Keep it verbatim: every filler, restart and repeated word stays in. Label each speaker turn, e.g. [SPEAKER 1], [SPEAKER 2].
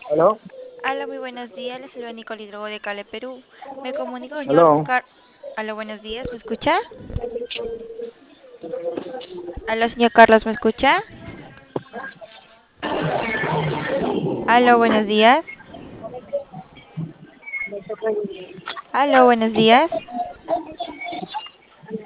[SPEAKER 1] ¿Aló?
[SPEAKER 2] Hola, muy buenos días. Les saluda Nicole Hidrogo de Cale, Perú. Me comunico con el señor
[SPEAKER 1] ¿Aló?
[SPEAKER 2] Car... Hola, buenos días. ¿Me escucha? Hola, señor Carlos, ¿me escucha? Hola, buenos días. Hola, buenos días.